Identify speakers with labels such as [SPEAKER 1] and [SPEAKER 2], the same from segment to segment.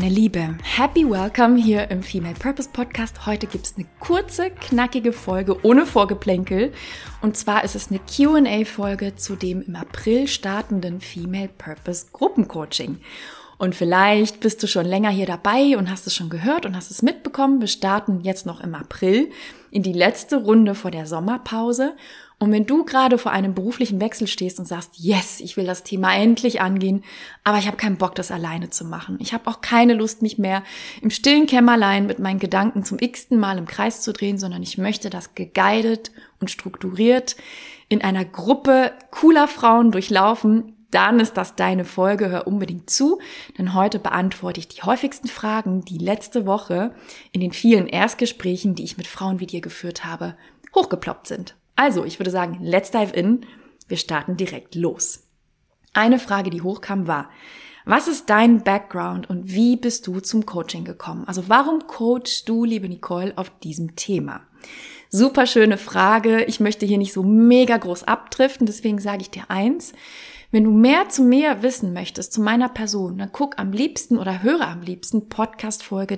[SPEAKER 1] meine Liebe, happy welcome hier im Female Purpose Podcast. Heute gibt es eine kurze, knackige Folge ohne Vorgeplänkel. Und zwar ist es eine Q&A-Folge zu dem im April startenden Female Purpose Gruppencoaching. Und vielleicht bist du schon länger hier dabei und hast es schon gehört und hast es mitbekommen. Wir starten jetzt noch im April in die letzte Runde vor der Sommerpause. Und wenn du gerade vor einem beruflichen Wechsel stehst und sagst, yes, ich will das Thema endlich angehen, aber ich habe keinen Bock, das alleine zu machen. Ich habe auch keine Lust, mich mehr im stillen Kämmerlein mit meinen Gedanken zum x-ten Mal im Kreis zu drehen, sondern ich möchte das geguidet und strukturiert in einer Gruppe cooler Frauen durchlaufen. Dann ist das deine Folge, hör unbedingt zu, denn heute beantworte ich die häufigsten Fragen, die letzte Woche in den vielen Erstgesprächen, die ich mit Frauen wie dir geführt habe, hochgeploppt sind. Also, ich würde sagen, let's dive in. Wir starten direkt los. Eine Frage, die hochkam, war, was ist dein Background und wie bist du zum Coaching gekommen? Also, warum coachst du, liebe Nicole, auf diesem Thema? Super schöne Frage. Ich möchte hier nicht so mega groß abdriften, deswegen sage ich dir eins. Wenn du mehr zu mir wissen möchtest, zu meiner Person, dann guck am liebsten oder höre am liebsten Podcast Folge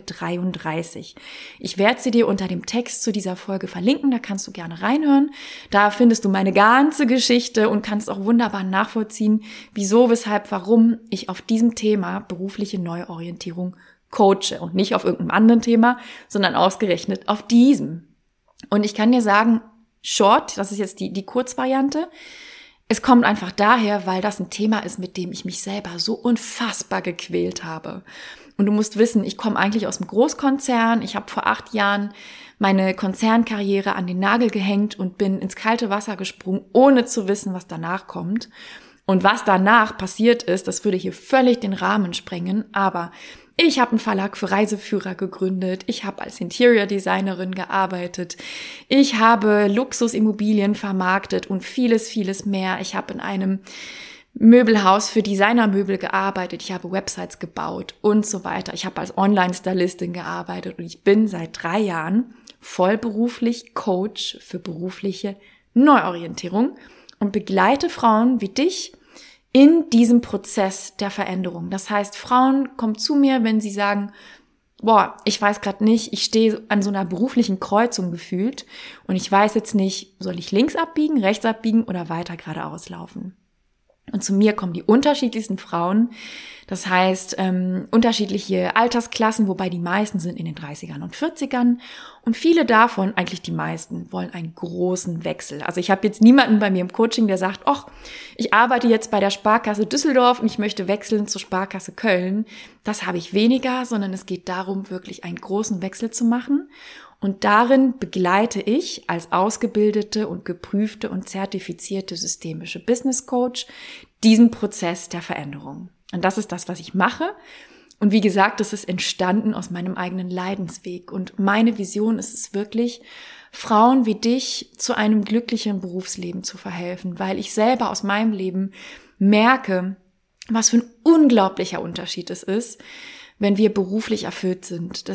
[SPEAKER 1] 33. Ich werde sie dir unter dem Text zu dieser Folge verlinken, da kannst du gerne reinhören. Da findest du meine ganze Geschichte und kannst auch wunderbar nachvollziehen, wieso, weshalb, warum ich auf diesem Thema berufliche Neuorientierung coache und nicht auf irgendeinem anderen Thema, sondern ausgerechnet auf diesem. Und ich kann dir sagen, short, das ist jetzt die Kurzvariante, es kommt einfach daher, weil das ein Thema ist, mit dem ich mich selber so unfassbar gequält habe. Und du musst wissen, ich komme eigentlich aus einem Großkonzern. Ich habe vor 8 Jahren meine Konzernkarriere an den Nagel gehängt und bin ins kalte Wasser gesprungen, ohne zu wissen, was danach kommt. Und was danach passiert ist, das würde hier völlig den Rahmen sprengen. Aber ich habe einen Verlag für Reiseführer gegründet, ich habe als Interior Designerin gearbeitet, ich habe Luxusimmobilien vermarktet und vieles, vieles mehr. Ich habe in einem Möbelhaus für Designermöbel gearbeitet, ich habe Websites gebaut und so weiter. Ich habe als Online-Stylistin gearbeitet und ich bin seit 3 Jahren vollberuflich Coach für berufliche Neuorientierung und begleite Frauen wie dich in diesem Prozess der Veränderung. Das heißt, Frauen kommen zu mir, wenn sie sagen, boah, ich weiß gerade nicht, ich stehe an so einer beruflichen Kreuzung gefühlt und ich weiß jetzt nicht, soll ich links abbiegen, rechts abbiegen oder weiter geradeaus laufen. Und zu mir kommen die unterschiedlichsten Frauen, das heißt unterschiedliche Altersklassen, wobei die meisten sind in den 30ern und 40ern und viele davon, eigentlich die meisten, wollen einen großen Wechsel. Also ich habe jetzt niemanden bei mir im Coaching, der sagt, ach, ich arbeite jetzt bei der Sparkasse Düsseldorf und ich möchte wechseln zur Sparkasse Köln. Das habe ich weniger, sondern es geht darum, wirklich einen großen Wechsel zu machen. Und darin begleite ich als ausgebildete und geprüfte und zertifizierte systemische Business Coach diesen Prozess der Veränderung. Und das ist das, was ich mache. Und wie gesagt, das ist entstanden aus meinem eigenen Leidensweg. Und meine Vision ist es wirklich, Frauen wie dich zu einem glücklichen Berufsleben zu verhelfen, weil ich selber aus meinem Leben merke, was für ein unglaublicher Unterschied es ist, wenn wir beruflich erfüllt sind.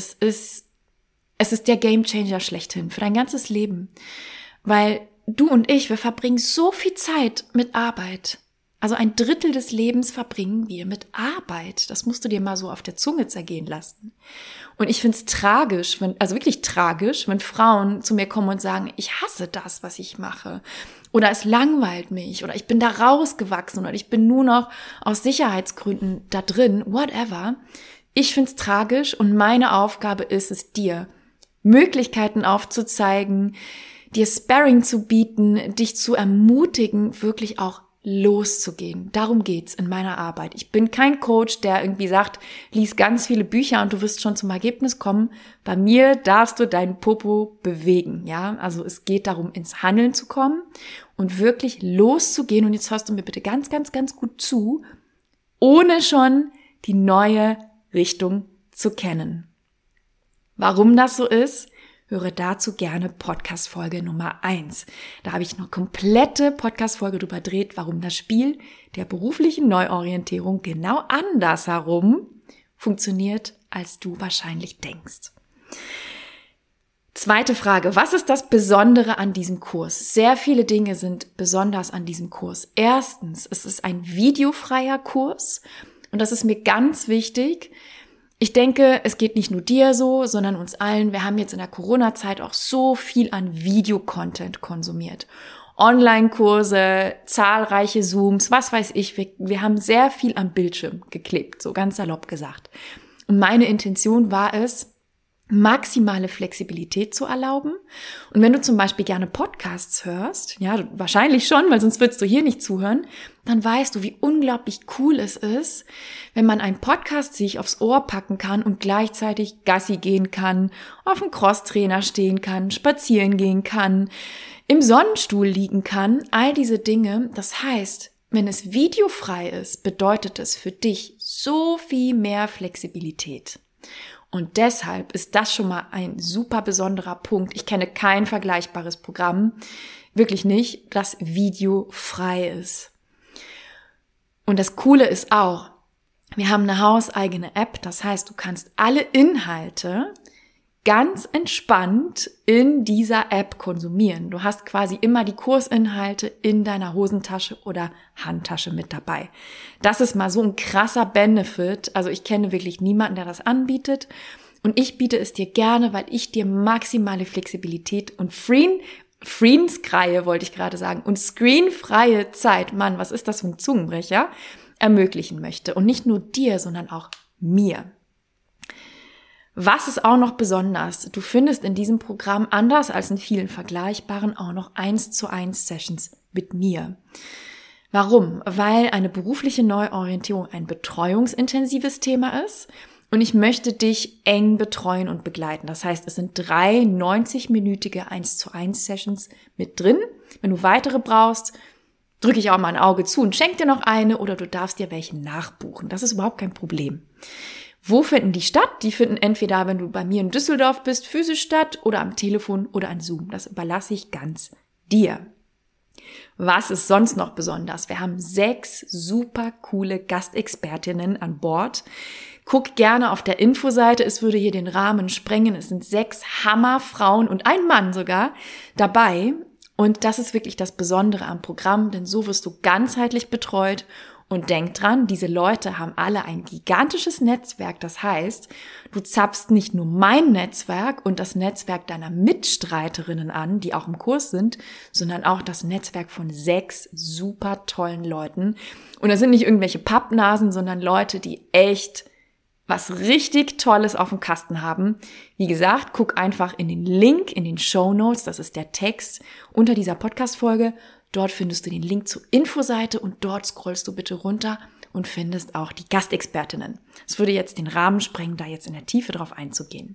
[SPEAKER 1] Es ist der Gamechanger schlechthin für dein ganzes Leben, weil du und ich, wir verbringen so viel Zeit mit Arbeit. Also 1/3 des Lebens verbringen wir mit Arbeit. Das musst du dir mal so auf der Zunge zergehen lassen. Und ich find's tragisch, wirklich tragisch, wenn Frauen zu mir kommen und sagen, ich hasse das, was ich mache. Oder es langweilt mich. Oder ich bin da rausgewachsen. Oder ich bin nur noch aus Sicherheitsgründen da drin. Whatever. Ich find's tragisch und meine Aufgabe ist es, dir Möglichkeiten aufzuzeigen, dir Sparring zu bieten, dich zu ermutigen, wirklich auch loszugehen. Darum geht's in meiner Arbeit. Ich bin kein Coach, der irgendwie sagt, lies ganz viele Bücher und du wirst schon zum Ergebnis kommen. Bei mir darfst du deinen Popo bewegen, ja? Also es geht darum, ins Handeln zu kommen und wirklich loszugehen. Und jetzt hörst du mir bitte ganz, ganz, ganz gut zu, ohne schon die neue Richtung zu kennen. Warum das so ist, höre dazu gerne Podcast-Folge Nummer 1. Da habe ich eine komplette Podcast-Folge drüber gedreht, warum das Spiel der beruflichen Neuorientierung genau andersherum funktioniert, als du wahrscheinlich denkst. Zweite Frage, was ist das Besondere an diesem Kurs? Sehr viele Dinge sind besonders an diesem Kurs. Erstens, es ist ein videofreier Kurs und das ist mir ganz wichtig. Ich denke, es geht nicht nur dir so, sondern uns allen. Wir haben jetzt in der Corona-Zeit auch so viel an Videocontent konsumiert. Online-Kurse, zahlreiche Zooms, was weiß ich. Wir haben sehr viel am Bildschirm geklebt, so ganz salopp gesagt. Und meine Intention war es, maximale Flexibilität zu erlauben. Und wenn du zum Beispiel gerne Podcasts hörst, ja, wahrscheinlich schon, weil sonst würdest du hier nicht zuhören, dann weißt du, wie unglaublich cool es ist, wenn man einen Podcast sich aufs Ohr packen kann und gleichzeitig Gassi gehen kann, auf dem Crosstrainer stehen kann, spazieren gehen kann, im Sonnenstuhl liegen kann, all diese Dinge. Das heißt, wenn es videofrei ist, bedeutet es für dich so viel mehr Flexibilität. Und deshalb ist das schon mal ein super besonderer Punkt. Ich kenne kein vergleichbares Programm, wirklich nicht, das videofrei ist. Und das Coole ist auch, wir haben eine hauseigene App, das heißt, du kannst alle Inhalte ganz entspannt in dieser App konsumieren. Du hast quasi immer die Kursinhalte in deiner Hosentasche oder Handtasche mit dabei. Das ist mal so ein krasser Benefit. Also ich kenne wirklich niemanden, der das anbietet. Und ich biete es dir gerne, weil ich dir maximale Flexibilität und screenfreie Zeit, Mann, was ist das für ein Zungenbrecher, ermöglichen möchte. Und nicht nur dir, sondern auch mir. Was ist auch noch besonders? Du findest in diesem Programm, anders als in vielen vergleichbaren, auch noch 1:1 Sessions mit mir. Warum? Weil eine berufliche Neuorientierung ein betreuungsintensives Thema ist und ich möchte dich eng betreuen und begleiten. Das heißt, es sind 3 90-minütige 1:1 Sessions mit drin. Wenn du weitere brauchst, drücke ich auch mal ein Auge zu und schenk dir noch eine oder du darfst dir welche nachbuchen. Das ist überhaupt kein Problem. Wo finden die statt? Die finden entweder, wenn du bei mir in Düsseldorf bist, physisch statt oder am Telefon oder an Zoom. Das überlasse ich ganz dir. Was ist sonst noch besonders? Wir haben 6 super coole Gastexpertinnen an Bord. Guck gerne auf der Infoseite, es würde hier den Rahmen sprengen. Es sind 6 Hammerfrauen und ein Mann sogar dabei. Und das ist wirklich das Besondere am Programm, denn so wirst du ganzheitlich betreut. Und denk dran, diese Leute haben alle ein gigantisches Netzwerk. Das heißt, du zapfst nicht nur mein Netzwerk und das Netzwerk deiner Mitstreiterinnen an, die auch im Kurs sind, sondern auch das Netzwerk von 6 super tollen Leuten. Und das sind nicht irgendwelche Pappnasen, sondern Leute, die echt was richtig Tolles auf dem Kasten haben. Wie gesagt, guck einfach in den Link in den Shownotes, das ist der Text unter dieser Podcast-Folge. Dort findest du den Link zur Infoseite und dort scrollst du bitte runter und findest auch die Gastexpertinnen. Es würde jetzt den Rahmen sprengen, da jetzt in der Tiefe drauf einzugehen.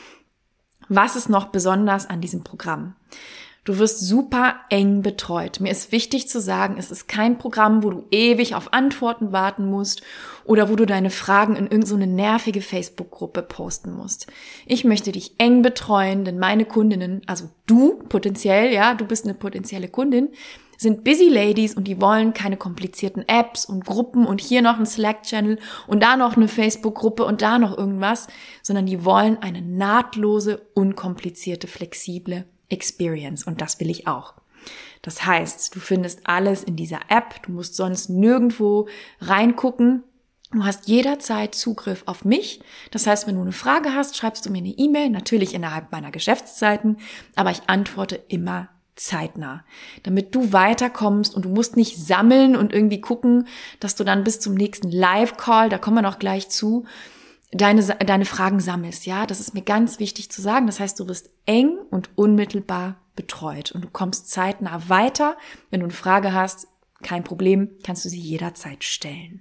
[SPEAKER 1] Was ist noch besonders an diesem Programm? Du wirst super eng betreut. Mir ist wichtig zu sagen, es ist kein Programm, wo du ewig auf Antworten warten musst oder wo du deine Fragen in irgendeine nervige Facebook-Gruppe posten musst. Ich möchte dich eng betreuen, denn meine Kundinnen, also du potenziell, ja, du bist eine potenzielle Kundin, sind busy Ladies und die wollen keine komplizierten Apps und Gruppen und hier noch ein Slack-Channel und da noch eine Facebook-Gruppe und da noch irgendwas, sondern die wollen eine nahtlose, unkomplizierte, flexible Experience und das will ich auch. Das heißt, du findest alles in dieser App, du musst sonst nirgendwo reingucken. Du hast jederzeit Zugriff auf mich. Das heißt, wenn du eine Frage hast, schreibst du mir eine E-Mail, natürlich innerhalb meiner Geschäftszeiten, aber ich antworte immer zeitnah, damit du weiterkommst und du musst nicht sammeln und irgendwie gucken, dass du dann bis zum nächsten Live-Call, da kommen wir noch gleich zu, deine Fragen sammelst. Ja, das ist mir ganz wichtig zu sagen. Das heißt, du wirst eng und unmittelbar betreut und du kommst zeitnah weiter. Wenn du eine Frage hast, kein Problem, kannst du sie jederzeit stellen.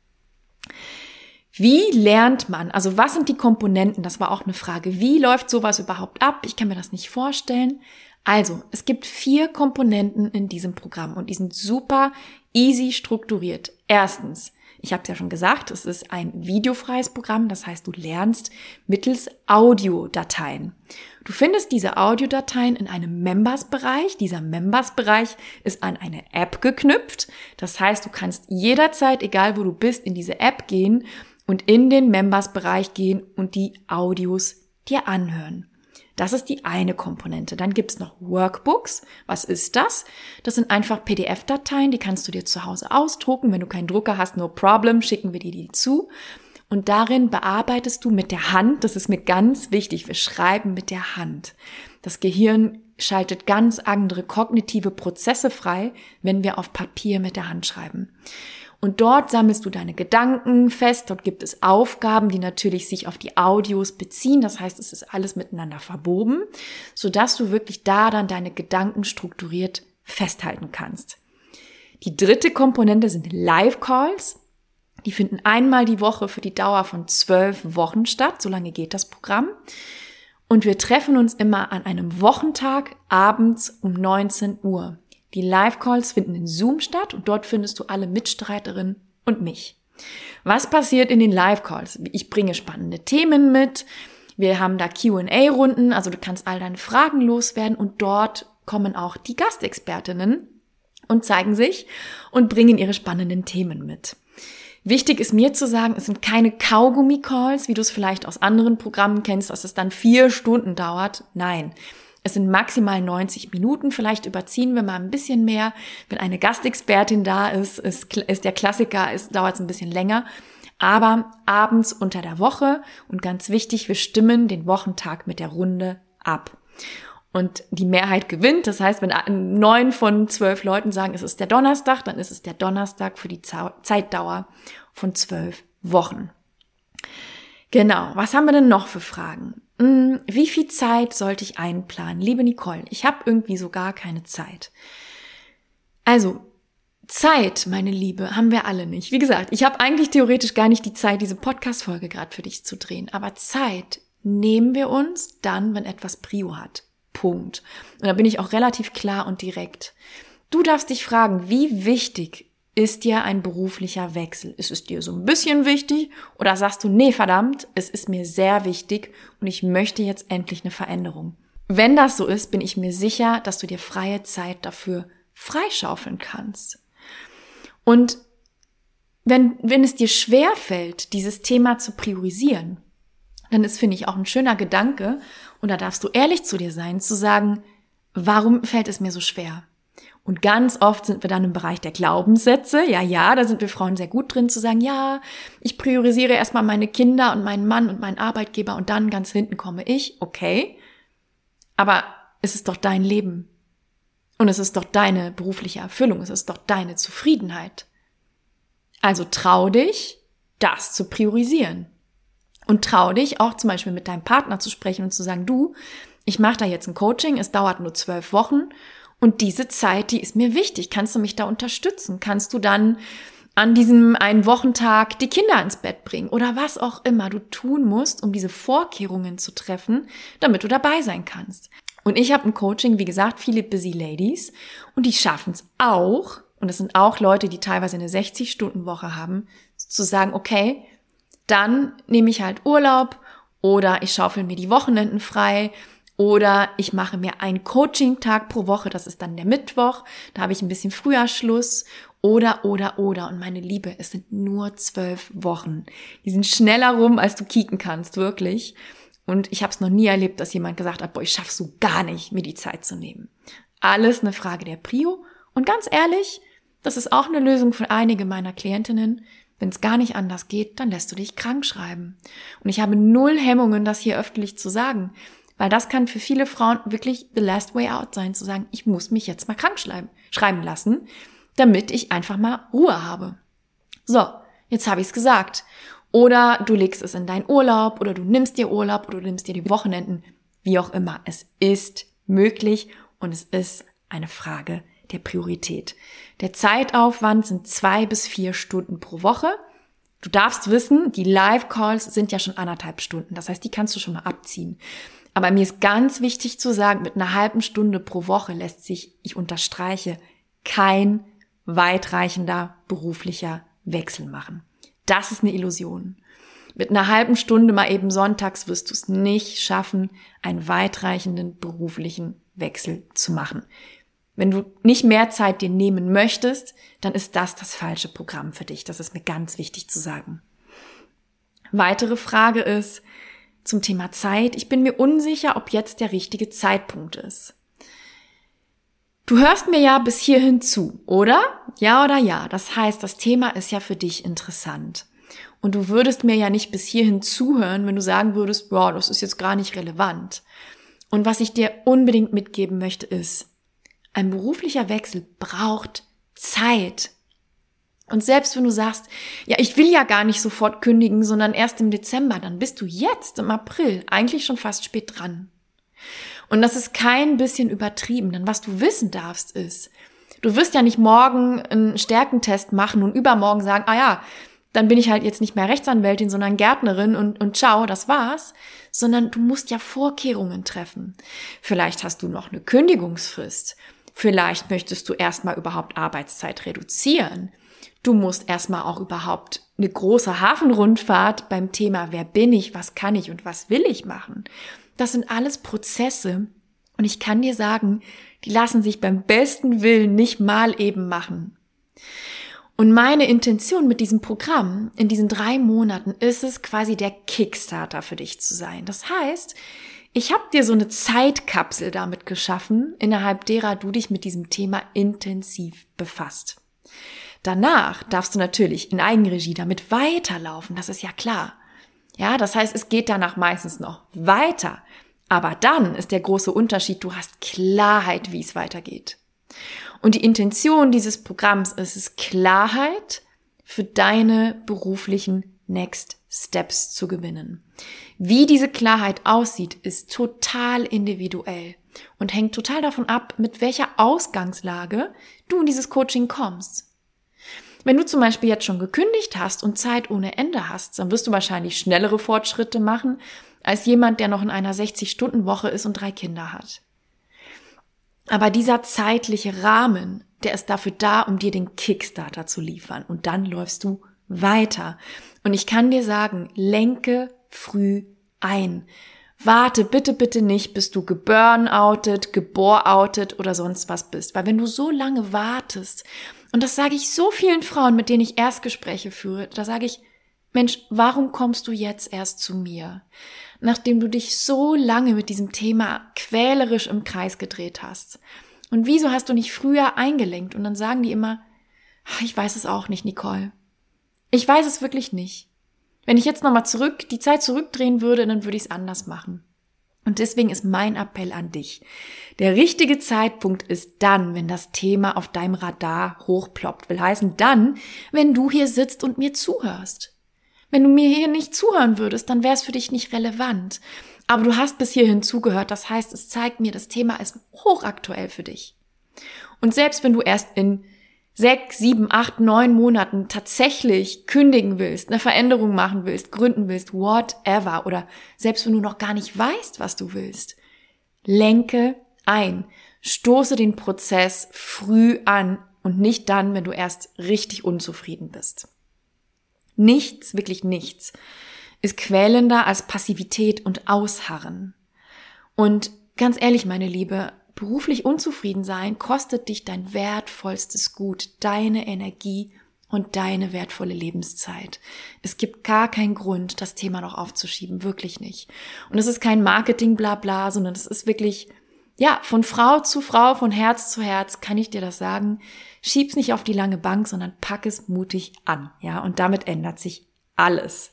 [SPEAKER 1] Wie lernt man? Also was sind die Komponenten? Das war auch eine Frage. Wie läuft sowas überhaupt ab? Ich kann mir das nicht vorstellen. Also, es gibt 4 Komponenten in diesem Programm und die sind super easy strukturiert. Erstens, ich habe es ja schon gesagt, es ist ein videofreies Programm, das heißt, du lernst mittels Audiodateien. Du findest diese Audiodateien in einem Members-Bereich. Dieser Members-Bereich ist an eine App geknüpft. Das heißt, du kannst jederzeit, egal wo du bist, in diese App gehen und in den Members-Bereich gehen und die Audios dir anhören. Das ist die eine Komponente. Dann gibt's noch Workbooks. Was ist das? Das sind einfach PDF-Dateien, die kannst du dir zu Hause ausdrucken. Wenn du keinen Drucker hast, no problem, schicken wir dir die zu. Und darin bearbeitest du mit der Hand, das ist mir ganz wichtig, wir schreiben mit der Hand. Das Gehirn schaltet ganz andere kognitive Prozesse frei, wenn wir auf Papier mit der Hand schreiben. Und dort sammelst du deine Gedanken fest, dort gibt es Aufgaben, die natürlich sich auf die Audios beziehen, das heißt, es ist alles miteinander verwoben, sodass du wirklich da dann deine Gedanken strukturiert festhalten kannst. Die dritte Komponente sind Live-Calls. Die finden einmal die Woche für die Dauer von 12 Wochen statt, so lange geht das Programm. Und wir treffen uns immer an einem Wochentag abends um 19 Uhr. Die Live-Calls finden in Zoom statt und dort findest du alle Mitstreiterinnen und mich. Was passiert in den Live-Calls? Ich bringe spannende Themen mit. Wir haben da Q&A-Runden, also du kannst all deine Fragen loswerden und dort kommen auch die Gastexpertinnen und zeigen sich und bringen ihre spannenden Themen mit. Wichtig ist mir zu sagen, es sind keine Kaugummi-Calls, wie du es vielleicht aus anderen Programmen kennst, dass es dann 4 Stunden dauert. Nein, es sind maximal 90 Minuten, vielleicht überziehen wir mal ein bisschen mehr. Wenn eine Gastexpertin da ist der Klassiker, dauert es ein bisschen länger. Aber abends unter der Woche und ganz wichtig, wir stimmen den Wochentag mit der Runde ab. Und die Mehrheit gewinnt. Das heißt, wenn 9 von 12 Leuten sagen, es ist der Donnerstag, dann ist es der Donnerstag für die Zeitdauer von 12 Wochen. Genau, was haben wir denn noch für Fragen? Wie viel Zeit sollte ich einplanen? Liebe Nicole, ich habe irgendwie so gar keine Zeit. Also, Zeit, meine Liebe, haben wir alle nicht. Wie gesagt, ich habe eigentlich theoretisch gar nicht die Zeit, diese Podcast-Folge gerade für dich zu drehen. Aber Zeit nehmen wir uns dann, wenn etwas Prio hat. Punkt. Und da bin ich auch relativ klar und direkt. Du darfst dich fragen, wie wichtig ist dir ein beruflicher Wechsel? Ist es dir so ein bisschen wichtig oder sagst du, nee, verdammt, es ist mir sehr wichtig und ich möchte jetzt endlich eine Veränderung? Wenn das so ist, bin ich mir sicher, dass du dir freie Zeit dafür freischaufeln kannst. Und wenn es dir schwerfällt, dieses Thema zu priorisieren, dann ist, finde ich, auch ein schöner Gedanke, und da darfst du ehrlich zu dir sein, zu sagen, warum fällt es mir so schwer? Und ganz oft sind wir dann im Bereich der Glaubenssätze. Ja, da sind wir Frauen sehr gut drin, zu sagen, ja, ich priorisiere erstmal meine Kinder und meinen Mann und meinen Arbeitgeber und dann ganz hinten komme ich. Okay, aber es ist doch dein Leben. Und es ist doch deine berufliche Erfüllung, es ist doch deine Zufriedenheit. Also trau dich, das zu priorisieren. Und trau dich auch zum Beispiel mit deinem Partner zu sprechen und zu sagen, du, ich mache da jetzt ein Coaching, es dauert nur 12 Wochen und diese Zeit, die ist mir wichtig. Kannst du mich da unterstützen? Kannst du dann an diesem einen Wochentag die Kinder ins Bett bringen oder was auch immer du tun musst, um diese Vorkehrungen zu treffen, damit du dabei sein kannst? Und ich habe ein Coaching, wie gesagt, viele Busy Ladies und die schaffen es auch, und das sind auch Leute, die teilweise eine 60-Stunden-Woche haben, zu sagen, okay, dann nehme ich halt Urlaub oder ich schaufel mir die Wochenenden frei oder ich mache mir einen Coaching-Tag pro Woche, das ist dann der Mittwoch, da habe ich ein bisschen früher Schluss oder. Und meine Liebe, es sind nur 12 Wochen. Die sind schneller rum, als du kicken kannst, wirklich. Und ich habe es noch nie erlebt, dass jemand gesagt hat, boah, ich schaff's so gar nicht, mir die Zeit zu nehmen. Alles eine Frage der Prio. Und ganz ehrlich, das ist auch eine Lösung für einige meiner Klientinnen. Wenn es gar nicht anders geht, dann lässt du dich krank schreiben. Und ich habe 0 Hemmungen, das hier öffentlich zu sagen. Weil das kann für viele Frauen wirklich the last way out sein, zu sagen, ich muss mich jetzt mal krank schreiben lassen, damit ich einfach mal Ruhe habe. So, jetzt habe ich es gesagt. Oder du legst es in deinen Urlaub oder du nimmst dir Urlaub oder du nimmst dir die Wochenenden, wie auch immer. Es ist möglich und es ist eine Frage der Priorität. Der Zeitaufwand sind 2 bis 4 Stunden pro Woche. Du darfst wissen, die Live-Calls sind ja schon 1,5 Stunden. Das heißt, die kannst du schon mal abziehen. Aber mir ist ganz wichtig zu sagen, mit einer halben Stunde pro Woche lässt sich, ich unterstreiche, kein weitreichender beruflicher Wechsel machen. Das ist eine Illusion. Mit einer halben Stunde mal eben sonntags wirst du es nicht schaffen, einen weitreichenden beruflichen Wechsel zu machen. Wenn du nicht mehr Zeit dir nehmen möchtest, dann ist das falsche Programm für dich. Das ist mir ganz wichtig zu sagen. Weitere Frage ist zum Thema Zeit. Ich bin mir unsicher, ob jetzt der richtige Zeitpunkt ist. Du hörst mir ja bis hierhin zu, oder? Ja oder ja? Das heißt, das Thema ist ja für dich interessant. Und du würdest mir ja nicht bis hierhin zuhören, wenn du sagen würdest, boah, das ist jetzt gar nicht relevant. Und was ich dir unbedingt mitgeben möchte ist, ein beruflicher Wechsel braucht Zeit. Und selbst wenn du sagst, ja, ich will ja gar nicht sofort kündigen, sondern erst im Dezember, dann bist du jetzt im April eigentlich schon fast spät dran. Und das ist kein bisschen übertrieben, denn was du wissen darfst ist, du wirst ja nicht morgen einen Stärkentest machen und übermorgen sagen, ah ja, dann bin ich halt jetzt nicht mehr Rechtsanwältin, sondern Gärtnerin und ciao, das war's, sondern du musst ja Vorkehrungen treffen. Vielleicht hast du noch eine Kündigungsfrist. Vielleicht möchtest du erstmal überhaupt Arbeitszeit reduzieren. Du musst erstmal auch überhaupt eine große Hafenrundfahrt beim Thema, wer bin ich, was kann ich und was will ich machen. Das sind alles Prozesse und ich kann dir sagen, die lassen sich beim besten Willen nicht mal eben machen. Und meine Intention mit diesem Programm in diesen 3 Monaten ist es, quasi der Kickstarter für dich zu sein. Das heißt, ich habe dir so eine Zeitkapsel damit geschaffen, innerhalb derer du dich mit diesem Thema intensiv befasst. Danach darfst du natürlich in Eigenregie damit weiterlaufen, das ist ja klar. Ja, das heißt, es geht danach meistens noch weiter. Aber dann ist der große Unterschied, du hast Klarheit, wie es weitergeht. Und die Intention dieses Programms ist es, Klarheit für deine beruflichen Next Steps zu gewinnen. Wie diese Klarheit aussieht, ist total individuell und hängt total davon ab, mit welcher Ausgangslage du in dieses Coaching kommst. Wenn du zum Beispiel jetzt schon gekündigt hast und Zeit ohne Ende hast, dann wirst du wahrscheinlich schnellere Fortschritte machen als jemand, der noch in einer 60-Stunden-Woche ist und 3 Kinder hat. Aber dieser zeitliche Rahmen, der ist dafür da, um dir den Kickstarter zu liefern. Und dann läufst du weiter. Und ich kann dir sagen, lenke früh ein. Warte bitte, bitte nicht, bis du geburnoutet, geboreoutet oder sonst was bist. Weil wenn du so lange wartest, und das sage ich so vielen Frauen, mit denen ich Erstgespräche führe, da sage ich, Mensch, warum kommst du jetzt erst zu mir? Nachdem du dich so lange mit diesem Thema quälerisch im Kreis gedreht hast. Und wieso hast du nicht früher eingelenkt? Und dann sagen die immer, ich weiß es auch nicht, Nicole. Ich weiß es wirklich nicht. Wenn ich jetzt nochmal die Zeit zurückdrehen würde, dann würde ich es anders machen. Und deswegen ist mein Appell an dich. Der richtige Zeitpunkt ist dann, wenn das Thema auf deinem Radar hochploppt. Will heißen dann, wenn du hier sitzt und mir zuhörst. Wenn du mir hier nicht zuhören würdest, dann wäre es für dich nicht relevant. Aber du hast bis hierhin zugehört. Das heißt, es zeigt mir, das Thema ist hochaktuell für dich. Und selbst wenn du erst in 6, 7, 8, 9 Monaten tatsächlich kündigen willst, eine Veränderung machen willst, gründen willst, whatever, oder selbst wenn du noch gar nicht weißt, was du willst, lenke ein, stoße den Prozess früh an und nicht dann, wenn du erst richtig unzufrieden bist. Nichts, wirklich nichts, ist quälender als Passivität und Ausharren. Und ganz ehrlich, meine Liebe, beruflich unzufrieden sein kostet dich dein wertvollstes Gut, deine Energie und deine wertvolle Lebenszeit. Es gibt gar keinen Grund, das Thema noch aufzuschieben, wirklich nicht. Und es ist kein Marketing-Blabla, sondern es ist wirklich, ja, von Frau zu Frau, von Herz zu Herz, kann ich dir das sagen. Schieb's nicht auf die lange Bank, sondern pack es mutig an, ja, und damit ändert sich alles.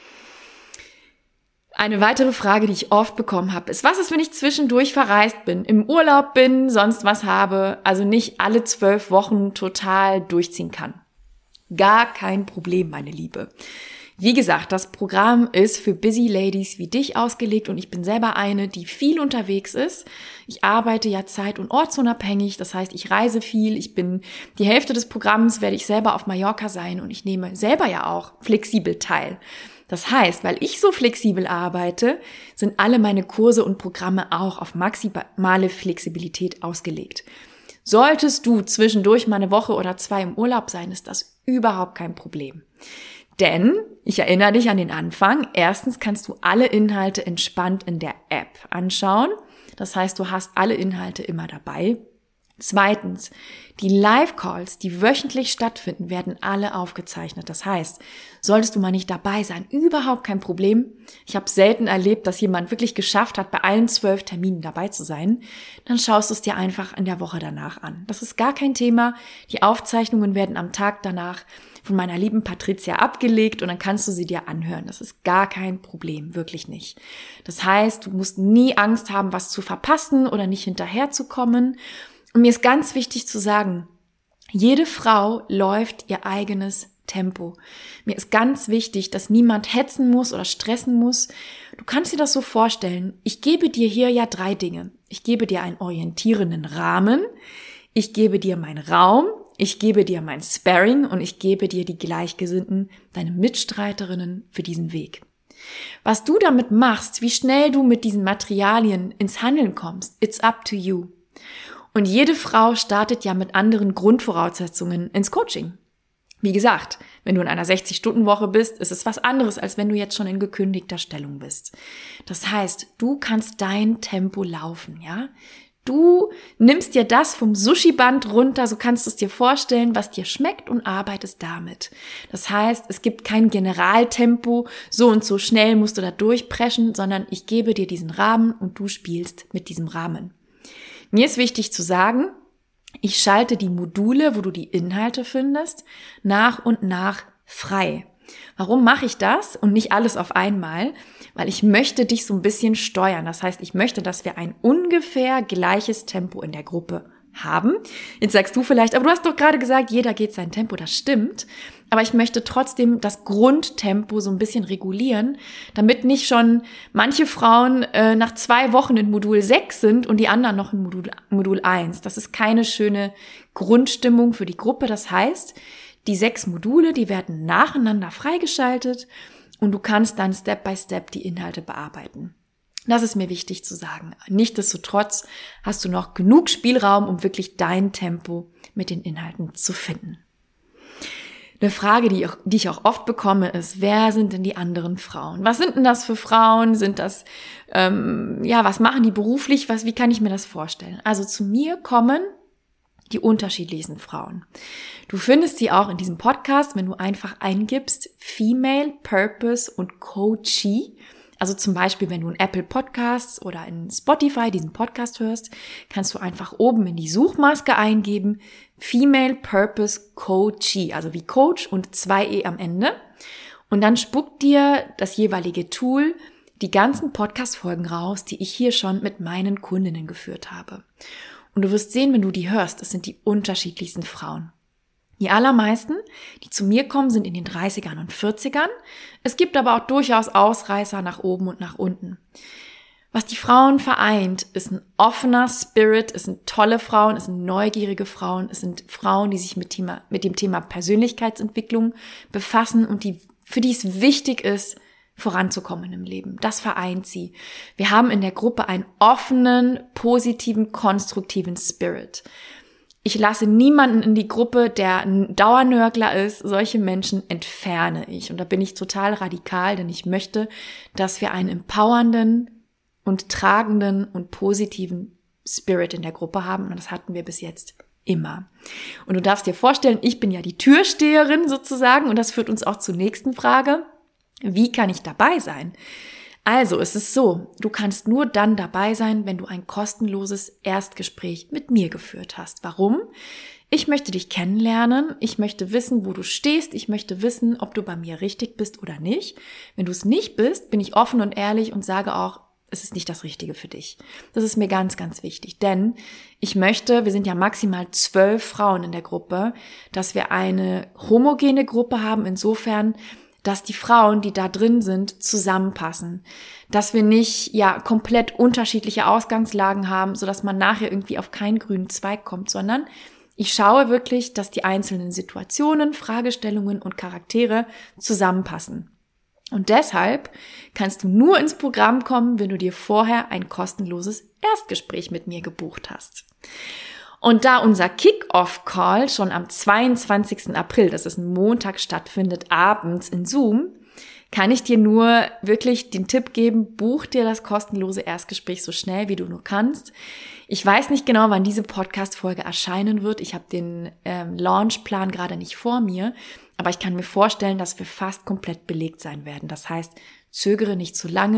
[SPEAKER 1] Eine weitere Frage, die ich oft bekommen habe, ist, was ist, wenn ich zwischendurch verreist bin, im Urlaub bin, sonst was habe, also nicht alle 12 Wochen total durchziehen kann? Gar kein Problem, meine Liebe. Wie gesagt, das Programm ist für Busy Ladies wie dich ausgelegt und ich bin selber eine, die viel unterwegs ist. Ich arbeite ja zeit- und ortsunabhängig, das heißt, ich reise viel, die Hälfte des Programms werde ich selber auf Mallorca sein und ich nehme selber ja auch flexibel teil. Das heißt, weil ich so flexibel arbeite, sind alle meine Kurse und Programme auch auf maximale Flexibilität ausgelegt. Solltest du zwischendurch mal eine Woche oder 2 im Urlaub sein, ist das überhaupt kein Problem. Denn, ich erinnere dich an den Anfang, erstens kannst du alle Inhalte entspannt in der App anschauen. Das heißt, du hast alle Inhalte immer dabei. Zweitens, die Live-Calls, die wöchentlich stattfinden, werden alle aufgezeichnet. Das heißt, solltest du mal nicht dabei sein, überhaupt kein Problem. Ich habe selten erlebt, dass jemand wirklich geschafft hat, bei allen 12 Terminen dabei zu sein. Dann schaust du es dir einfach in der Woche danach an. Das ist gar kein Thema. Die Aufzeichnungen werden am Tag danach von meiner lieben Patricia abgelegt und dann kannst du sie dir anhören. Das ist gar kein Problem, wirklich nicht. Das heißt, du musst nie Angst haben, was zu verpassen oder nicht hinterherzukommen. Und mir ist ganz wichtig zu sagen, jede Frau läuft ihr eigenes Tempo. Mir ist ganz wichtig, dass niemand hetzen muss oder stressen muss. Du kannst dir das so vorstellen, ich gebe dir hier ja 3 Dinge. Ich gebe dir einen orientierenden Rahmen, ich gebe dir meinen Raum, ich gebe dir mein Sparring und ich gebe dir die Gleichgesinnten, deine Mitstreiterinnen für diesen Weg. Was du damit machst, wie schnell du mit diesen Materialien ins Handeln kommst, it's up to you. Und jede Frau startet ja mit anderen Grundvoraussetzungen ins Coaching. Wie gesagt, wenn du in einer 60-Stunden-Woche bist, ist es was anderes, als wenn du jetzt schon in gekündigter Stellung bist. Das heißt, du kannst dein Tempo laufen, ja? Du nimmst dir das vom Sushi-Band runter, so kannst du es dir vorstellen, was dir schmeckt und arbeitest damit. Das heißt, es gibt kein Generaltempo, so und so schnell musst du da durchpreschen, sondern ich gebe dir diesen Rahmen und du spielst mit diesem Rahmen. Mir ist wichtig zu sagen, ich schalte die Module, wo du die Inhalte findest, nach und nach frei. Warum mache ich das und nicht alles auf einmal? Weil ich möchte dich so ein bisschen steuern. Das heißt, ich möchte, dass wir ein ungefähr gleiches Tempo in der Gruppe haben. Jetzt sagst du vielleicht, aber du hast doch gerade gesagt, jeder geht sein Tempo. Das stimmt. Aber ich möchte trotzdem das Grundtempo so ein bisschen regulieren, damit nicht schon manche Frauen nach 2 Wochen in Modul 6 sind und die anderen noch in Modul 1. Das ist keine schöne Grundstimmung für die Gruppe. Das heißt, die 6 Module, die werden nacheinander freigeschaltet und du kannst dann Step by Step die Inhalte bearbeiten. Das ist mir wichtig zu sagen. Nichtsdestotrotz hast du noch genug Spielraum, um wirklich dein Tempo mit den Inhalten zu finden. Eine Frage, die ich auch oft bekomme, ist, wer sind denn die anderen Frauen? Was sind denn das für Frauen? Sind das, was machen die beruflich? Wie kann ich mir das vorstellen? Also zu mir kommen die unterschiedlichsten Frauen. Du findest sie auch in diesem Podcast, wenn du einfach eingibst Female Purpose und Coachee. Also zum Beispiel, wenn du in Apple Podcasts oder in Spotify diesen Podcast hörst, kannst du einfach oben in die Suchmaske eingeben Female Purpose Coachee, also wie Coach und 2 E am Ende. Und dann spuckt dir das jeweilige Tool die ganzen Podcast-Folgen raus, die ich hier schon mit meinen Kundinnen geführt habe. Und du wirst sehen, wenn du die hörst, es sind die unterschiedlichsten Frauen. Die allermeisten, die zu mir kommen, sind in den 30ern und 40ern. Es gibt aber auch durchaus Ausreißer nach oben und nach unten. Was die Frauen vereint, ist ein offener Spirit, es sind tolle Frauen, es sind neugierige Frauen, es sind Frauen, die sich mit dem Thema Persönlichkeitsentwicklung befassen und für die es wichtig ist, voranzukommen im Leben. Das vereint sie. Wir haben in der Gruppe einen offenen, positiven, konstruktiven Spirit. Ich lasse niemanden in die Gruppe, der ein Dauernörgler ist. Solche Menschen entferne ich. Und da bin ich total radikal, denn ich möchte, dass wir einen empowernden und tragenden und positiven Spirit in der Gruppe haben. Und das hatten wir bis jetzt immer. Und du darfst dir vorstellen, ich bin ja die Türsteherin sozusagen. Und das führt uns auch zur nächsten Frage. Wie kann ich dabei sein? Also, es ist so, du kannst nur dann dabei sein, wenn du ein kostenloses Erstgespräch mit mir geführt hast. Warum? Ich möchte dich kennenlernen, ich möchte wissen, wo du stehst, ich möchte wissen, ob du bei mir richtig bist oder nicht. Wenn du es nicht bist, bin ich offen und ehrlich und sage auch, es ist nicht das Richtige für dich. Das ist mir ganz, ganz wichtig, denn ich möchte, wir sind ja maximal 12 Frauen in der Gruppe, dass wir eine homogene Gruppe haben, insofern, dass die Frauen, die da drin sind, zusammenpassen. Dass wir nicht komplett unterschiedliche Ausgangslagen haben, sodass man nachher irgendwie auf keinen grünen Zweig kommt, sondern ich schaue wirklich, dass die einzelnen Situationen, Fragestellungen und Charaktere zusammenpassen. Und deshalb kannst du nur ins Programm kommen, wenn du dir vorher ein kostenloses Erstgespräch mit mir gebucht hast. Und da unser Kick-Off-Call schon am 22. April, das ist ein Montag, stattfindet, abends in Zoom, kann ich dir nur wirklich den Tipp geben, buch dir das kostenlose Erstgespräch so schnell, wie du nur kannst. Ich weiß nicht genau, wann diese Podcast-Folge erscheinen wird. Ich habe den Launchplan gerade nicht vor mir, aber ich kann mir vorstellen, dass wir fast komplett belegt sein werden. Das heißt, zögere nicht zu lange,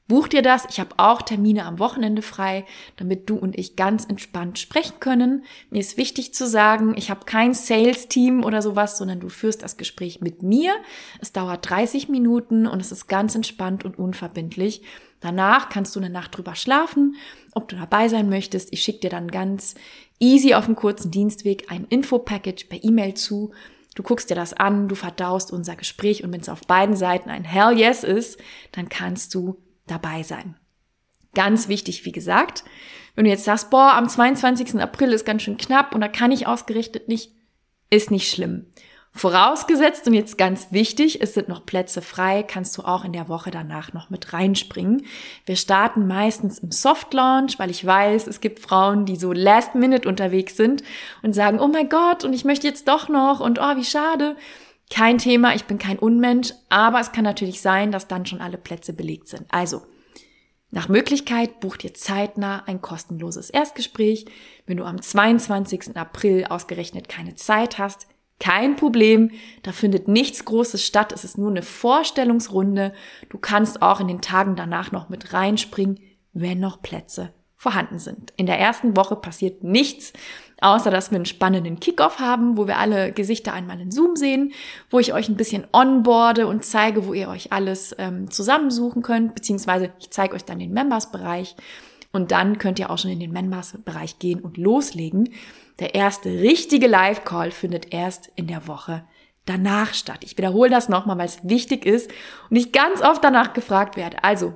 [SPEAKER 1] Buch dir das. Ich habe auch Termine am Wochenende frei, damit du und ich ganz entspannt sprechen können. Mir ist wichtig zu sagen, ich habe kein Sales-Team oder sowas, sondern du führst das Gespräch mit mir. Es dauert 30 Minuten und es ist ganz entspannt und unverbindlich. Danach kannst du eine Nacht drüber schlafen, ob du dabei sein möchtest. Ich schicke dir dann ganz easy auf dem kurzen Dienstweg ein Info-Package per E-Mail zu. Du guckst dir das an, du verdaust unser Gespräch und wenn es auf beiden Seiten ein Hell Yes ist, dann kannst du dabei sein. Ganz wichtig, wie gesagt, wenn du jetzt sagst, am 22. April ist ganz schön knapp und da kann ich ausgerichtet nicht, ist nicht schlimm. Vorausgesetzt, und jetzt ganz wichtig, es sind noch Plätze frei, kannst du auch in der Woche danach noch mit reinspringen. Wir starten meistens im Soft Launch, weil ich weiß, es gibt Frauen, die so last minute unterwegs sind und sagen, oh mein Gott, und ich möchte jetzt doch noch und oh, wie schade. Kein Thema, ich bin kein Unmensch, aber es kann natürlich sein, dass dann schon alle Plätze belegt sind. Also, nach Möglichkeit buch dir zeitnah ein kostenloses Erstgespräch. Wenn du am 22. April ausgerechnet keine Zeit hast, kein Problem, da findet nichts Großes statt, es ist nur eine Vorstellungsrunde. Du kannst auch in den Tagen danach noch mit reinspringen, wenn noch Plätze vorhanden sind. In der ersten Woche passiert nichts, außer dass wir einen spannenden Kickoff haben, wo wir alle Gesichter einmal in Zoom sehen, wo ich euch ein bisschen onboarde und zeige, wo ihr euch alles zusammensuchen könnt, beziehungsweise ich zeige euch dann den Members-Bereich und dann könnt ihr auch schon in den Members-Bereich gehen und loslegen. Der erste richtige Live-Call findet erst in der Woche danach statt. Ich wiederhole das nochmal, weil es wichtig ist und ich ganz oft danach gefragt werde. Also,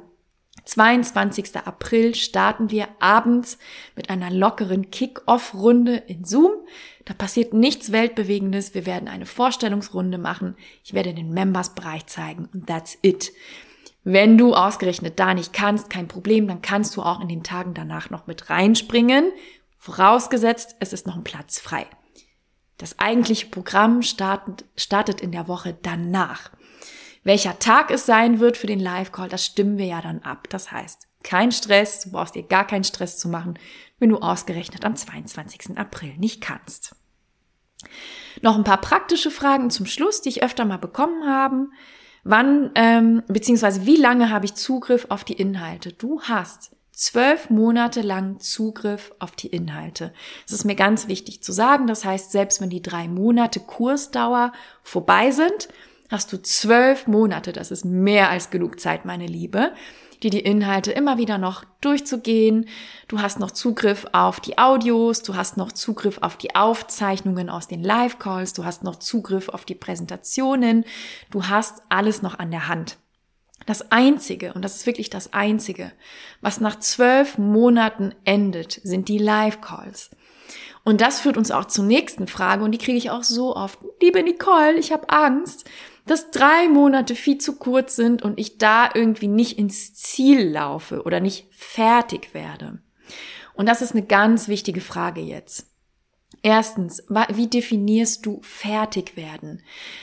[SPEAKER 1] 22. April starten wir abends mit einer lockeren Kick-Off-Runde in Zoom. Da passiert nichts Weltbewegendes. Wir werden eine Vorstellungsrunde machen. Ich werde den Members-Bereich zeigen und that's it. Wenn du ausgerechnet da nicht kannst, kein Problem, dann kannst du auch in den Tagen danach noch mit reinspringen. Vorausgesetzt, es ist noch ein Platz frei. Das eigentliche Programm startet in der Woche danach. Welcher Tag es sein wird für den Live-Call, das stimmen wir ja dann ab. Das heißt, kein Stress, du brauchst dir gar keinen Stress zu machen, wenn du ausgerechnet am 22. April nicht kannst. Noch ein paar praktische Fragen zum Schluss, die ich öfter mal bekommen habe. Beziehungsweise wie lange habe ich Zugriff auf die Inhalte? Du hast 12 Monate lang Zugriff auf die Inhalte. Das ist mir ganz wichtig zu sagen. Das heißt, selbst wenn die 3 Monate Kursdauer vorbei sind, hast du 12 Monate, das ist mehr als genug Zeit, meine Liebe, die Inhalte immer wieder noch durchzugehen. Du hast noch Zugriff auf die Audios, du hast noch Zugriff auf die Aufzeichnungen aus den Live-Calls, du hast noch Zugriff auf die Präsentationen, du hast alles noch an der Hand. Das Einzige, und das ist wirklich das Einzige, was nach 12 Monaten endet, sind die Live-Calls. Und das führt uns auch zur nächsten Frage, und die kriege ich auch so oft. Liebe Nicole, ich habe Angst, dass 3 Monate viel zu kurz sind und ich da irgendwie nicht ins Ziel laufe oder nicht fertig werde. Und das ist eine ganz wichtige Frage jetzt. Erstens, wie definierst du fertig werden?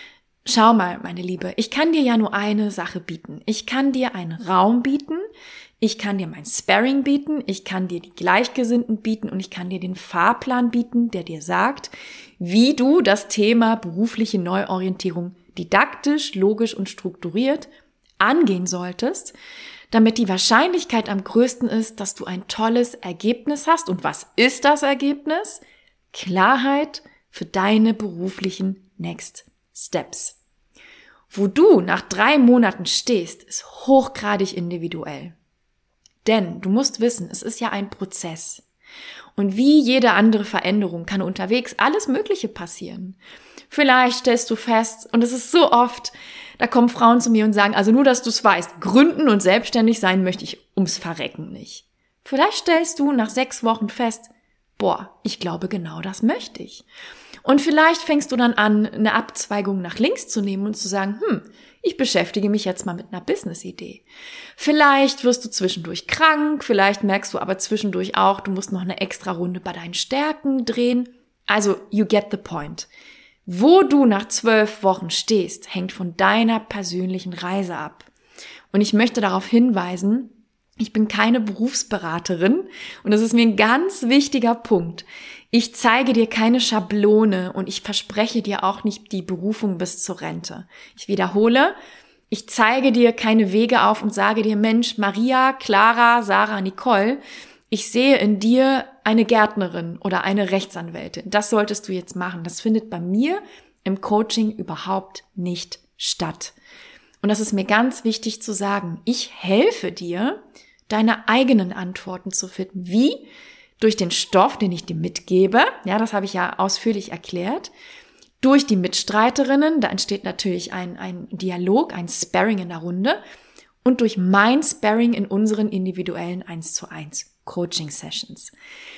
[SPEAKER 1] Schau mal, meine Liebe, ich kann dir ja nur eine Sache bieten. Ich kann dir einen Raum bieten, ich kann dir mein Sparring bieten, ich kann dir die Gleichgesinnten bieten und ich kann dir den Fahrplan bieten, der dir sagt, wie du das Thema berufliche Neuorientierung didaktisch, logisch und strukturiert angehen solltest, damit die Wahrscheinlichkeit am größten ist, dass du ein tolles Ergebnis hast. Und was ist das Ergebnis? Klarheit für deine beruflichen Next Steps. Wo du nach 3 Monaten stehst, ist hochgradig individuell. Denn du musst wissen, es ist ja ein Prozess. Und wie jede andere Veränderung kann unterwegs alles Mögliche passieren. Vielleicht stellst du fest, und es ist so oft, da kommen Frauen zu mir und sagen, also nur, dass du es weißt, gründen und selbstständig sein möchte ich ums Verrecken nicht. Vielleicht stellst du nach 6 Wochen fest, ich glaube genau das möchte ich. Und vielleicht fängst du dann an, eine Abzweigung nach links zu nehmen und zu sagen, ich beschäftige mich jetzt mal mit einer Business-Idee. Vielleicht wirst du zwischendurch krank, vielleicht merkst du aber zwischendurch auch, du musst noch eine extra Runde bei deinen Stärken drehen. Also, you get the point. Wo du nach 12 Wochen stehst, hängt von deiner persönlichen Reise ab. Und ich möchte darauf hinweisen, ich bin keine Berufsberaterin und das ist mir ein ganz wichtiger Punkt. Ich zeige dir keine Schablone und ich verspreche dir auch nicht die Berufung bis zur Rente. Ich wiederhole, Ich zeige dir keine Wege auf und sage dir, Mensch, Maria, Clara, Sarah, Nicole, ich sehe in dir eine Gärtnerin oder eine Rechtsanwältin. Das solltest du jetzt machen. Das findet bei mir im Coaching überhaupt nicht statt. Und das ist mir ganz wichtig zu sagen. Ich helfe dir, deine eigenen Antworten zu finden. Wie? Durch den Stoff, den ich dir mitgebe. Ja, das habe ich ja ausführlich erklärt. Durch die Mitstreiterinnen, da entsteht natürlich ein Dialog, ein Sparring in der Runde. Und durch mein Sparring in unseren individuellen 1:1 Coaching-Sessions.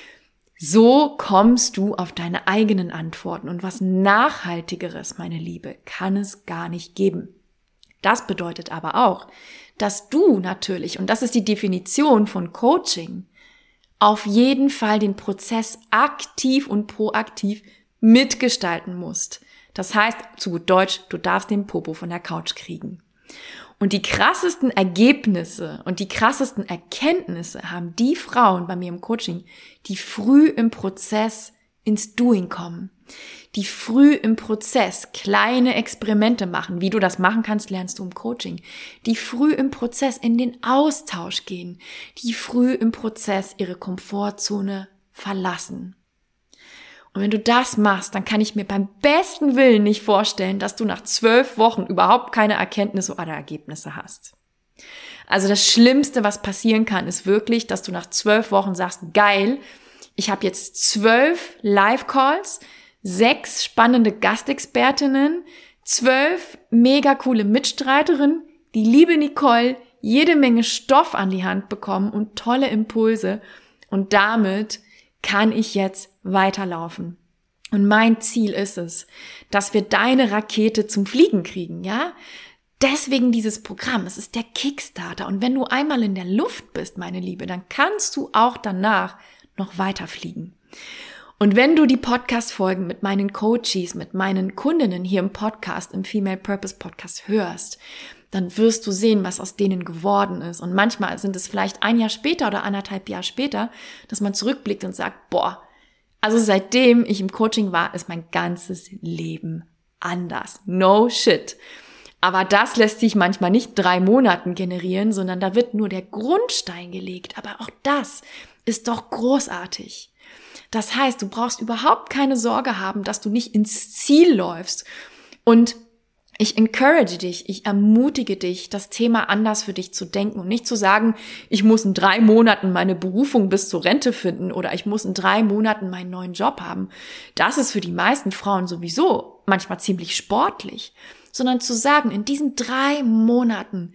[SPEAKER 1] So kommst du auf deine eigenen Antworten. Und was Nachhaltigeres, meine Liebe, kann es gar nicht geben. Das bedeutet aber auch, dass du natürlich, und das ist die Definition von Coaching, auf jeden Fall den Prozess aktiv und proaktiv mitgestalten musst. Das heißt, zu gut Deutsch, du darfst den Popo von der Couch kriegen. Und die krassesten Ergebnisse und die krassesten Erkenntnisse haben die Frauen bei mir im Coaching, die früh im Prozess ins Doing kommen, die früh im Prozess kleine Experimente machen. Wie du das machen kannst, lernst du im Coaching. Die früh im Prozess in den Austausch gehen, die früh im Prozess ihre Komfortzone verlassen. Und wenn du das machst, dann kann ich mir beim besten Willen nicht vorstellen, dass du nach 12 Wochen überhaupt keine Erkenntnisse oder Ergebnisse hast. Also das Schlimmste, was passieren kann, ist wirklich, dass du nach 12 Wochen sagst, geil, ich habe jetzt 12 Live-Calls, 6 spannende Gastexpertinnen, 12 mega coole Mitstreiterinnen, die liebe Nicole, jede Menge Stoff an die Hand bekommen und tolle Impulse. Und damit kann ich jetzt weiterlaufen. Und mein Ziel ist es, dass wir deine Rakete zum Fliegen kriegen, ja? Deswegen dieses Programm, es ist der Kickstarter. Und wenn du einmal in der Luft bist, meine Liebe, dann kannst du auch danach noch weiterfliegen. Und wenn du die Podcast-Folgen mit meinen Coaches, mit meinen Kundinnen hier im Podcast, im Female Purpose Podcast hörst, dann wirst du sehen, was aus denen geworden ist. Und manchmal sind es vielleicht 1 Jahr später oder 1,5 Jahre später, dass man zurückblickt und sagt, boah, also seitdem ich im Coaching war, ist mein ganzes Leben anders. No shit. Aber das lässt sich manchmal nicht 3 Monaten generieren, sondern da wird nur der Grundstein gelegt. Aber auch das ist doch großartig. Das heißt, du brauchst überhaupt keine Sorge haben, dass du nicht ins Ziel läufst. Und ich encourage dich, ich ermutige dich, das Thema anders für dich zu denken und nicht zu sagen, ich muss in 3 Monaten meine Berufung bis zur Rente finden oder ich muss in 3 Monaten meinen neuen Job haben. Das ist für die meisten Frauen sowieso manchmal ziemlich sportlich, sondern zu sagen, in diesen 3 Monaten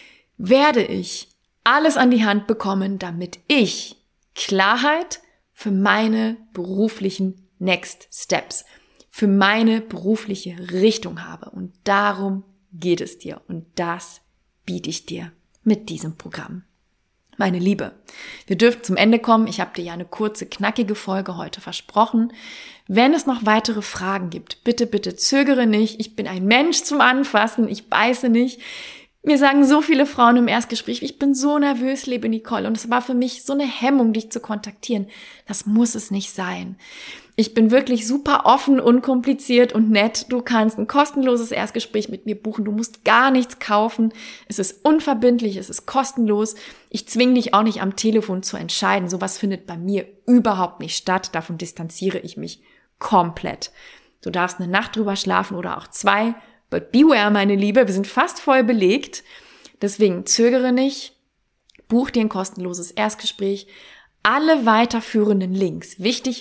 [SPEAKER 1] werde ich alles an die Hand bekommen, damit ich Klarheit für meine beruflichen Next Steps, für meine berufliche Richtung habe. Und darum geht es dir. Und das biete ich dir mit diesem Programm. Meine Liebe, wir dürfen zum Ende kommen. Ich habe dir ja eine kurze, knackige Folge heute versprochen. Wenn es noch weitere Fragen gibt, bitte, bitte zögere nicht. Ich bin ein Mensch zum Anfassen. Ich beiße nicht. Mir sagen so viele Frauen im Erstgespräch, ich bin so nervös, liebe Nicole. Und es war für mich so eine Hemmung, dich zu kontaktieren. Das muss es nicht sein. Ich bin wirklich super offen, unkompliziert und nett. Du kannst ein kostenloses Erstgespräch mit mir buchen. Du musst gar nichts kaufen. Es ist unverbindlich, es ist kostenlos. Ich zwinge dich auch nicht am Telefon zu entscheiden. Sowas findet bei mir überhaupt nicht statt. Davon distanziere ich mich komplett. Du darfst eine Nacht drüber schlafen oder auch 2. But beware, meine Liebe, wir sind fast voll belegt. Deswegen zögere nicht. Buch dir ein kostenloses Erstgespräch. Alle weiterführenden Links, wichtig,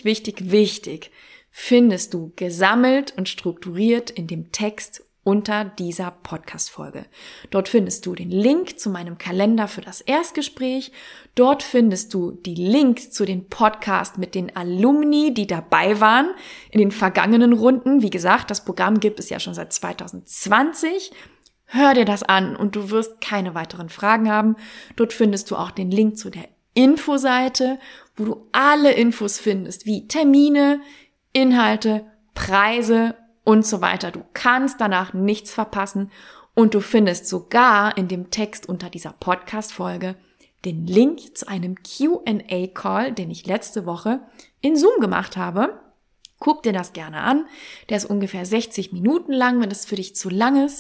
[SPEAKER 1] findest du gesammelt und strukturiert in dem Text unter dieser Podcast-Folge. Dort findest du den Link zu meinem Kalender für das Erstgespräch. Dort findest du die Links zu den Podcasts mit den Alumni, die dabei waren in den vergangenen Runden. Wie gesagt, das Programm gibt es ja schon seit 2020. Hör dir das an und du wirst keine weiteren Fragen haben. Dort findest du auch den Link zu der Infoseite, wo du alle Infos findest, wie Termine, Inhalte, Preise und so weiter. Du kannst danach nichts verpassen und du findest sogar in dem Text unter dieser Podcast-Folge den Link zu einem Q&A-Call, den ich letzte Woche in Zoom gemacht habe. Guck dir das gerne an. Der ist ungefähr 60 Minuten lang, wenn es für dich zu lang ist.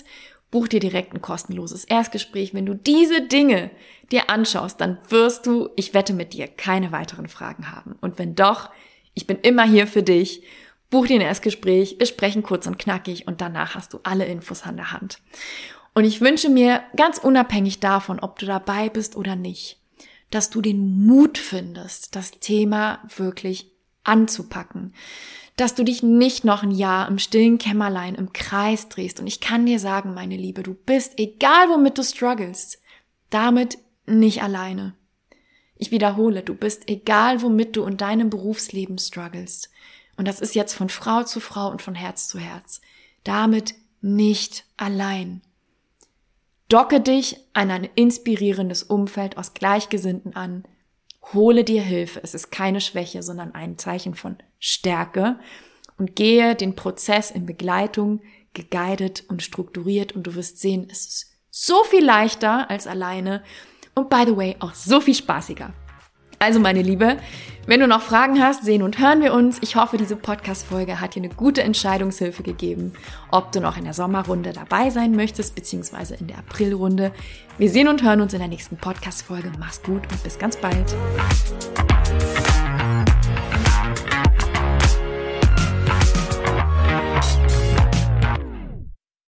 [SPEAKER 1] buch dir direkt ein kostenloses Erstgespräch. Wenn du diese Dinge dir anschaust, dann wirst du, ich wette mit dir, keine weiteren Fragen haben. Und wenn doch, ich bin immer hier für dich. Buch dir ein Erstgespräch, wir sprechen kurz und knackig und danach hast du alle Infos an der Hand. Und ich wünsche mir, ganz unabhängig davon, ob du dabei bist oder nicht, dass du den Mut findest, das Thema wirklich anzupacken. Dass du dich nicht noch ein Jahr im stillen Kämmerlein im Kreis drehst. Und ich kann dir sagen, meine Liebe, du bist, egal womit du struggles, damit nicht alleine. Ich wiederhole, du bist, egal womit du in deinem Berufsleben struggles. Und das ist jetzt von Frau zu Frau und von Herz zu Herz. Damit nicht allein. Docke dich an ein inspirierendes Umfeld aus Gleichgesinnten an. Hole dir Hilfe. Es ist keine Schwäche, sondern ein Zeichen von Stärke. Und gehe den Prozess in Begleitung, geguidet und strukturiert. Und du wirst sehen, es ist so viel leichter als alleine. Und by the way, auch so viel spaßiger. Also meine Liebe, wenn du noch Fragen hast, sehen und hören wir uns. Ich hoffe, diese Podcast-Folge hat dir eine gute Entscheidungshilfe gegeben, ob du noch in der Sommerrunde dabei sein möchtest, beziehungsweise in der Aprilrunde. Wir sehen und hören uns in der nächsten Podcast-Folge. Mach's gut und bis ganz bald.